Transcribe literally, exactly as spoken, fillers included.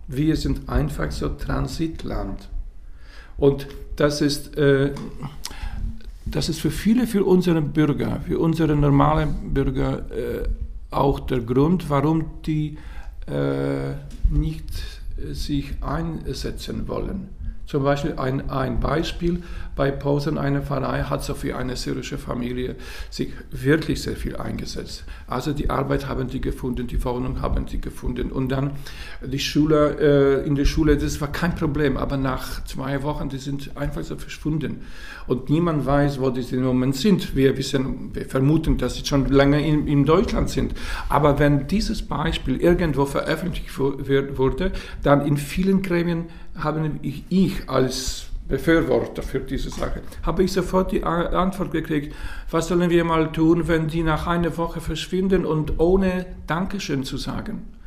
wir sind einfach so Transitland. Und das ist, äh, das ist für viele, für unsere Bürger, für unsere normalen Bürger äh, auch der Grund, warum die äh, nicht sich einsetzen wollen. Zum Beispiel ein, ein Beispiel, bei Posen, eine Pfarrei hat so für eine syrische Familie sich wirklich sehr viel eingesetzt. Also die Arbeit haben die gefunden, die Wohnung haben die gefunden und dann die Schule, äh, in der Schule, das war kein Problem, aber nach zwei Wochen, die sind einfach so verschwunden und niemand weiß, wo die im Moment sind. Wir wissen, wir vermuten, dass sie schon lange in, in Deutschland sind, aber wenn dieses Beispiel irgendwo veröffentlicht wurde, dann in vielen Gremien haben ich, ich als Befürworter für diese Sache, habe ich sofort die Antwort gekriegt, was sollen wir mal tun, wenn die nach einer Woche verschwinden und ohne Dankeschön zu sagen.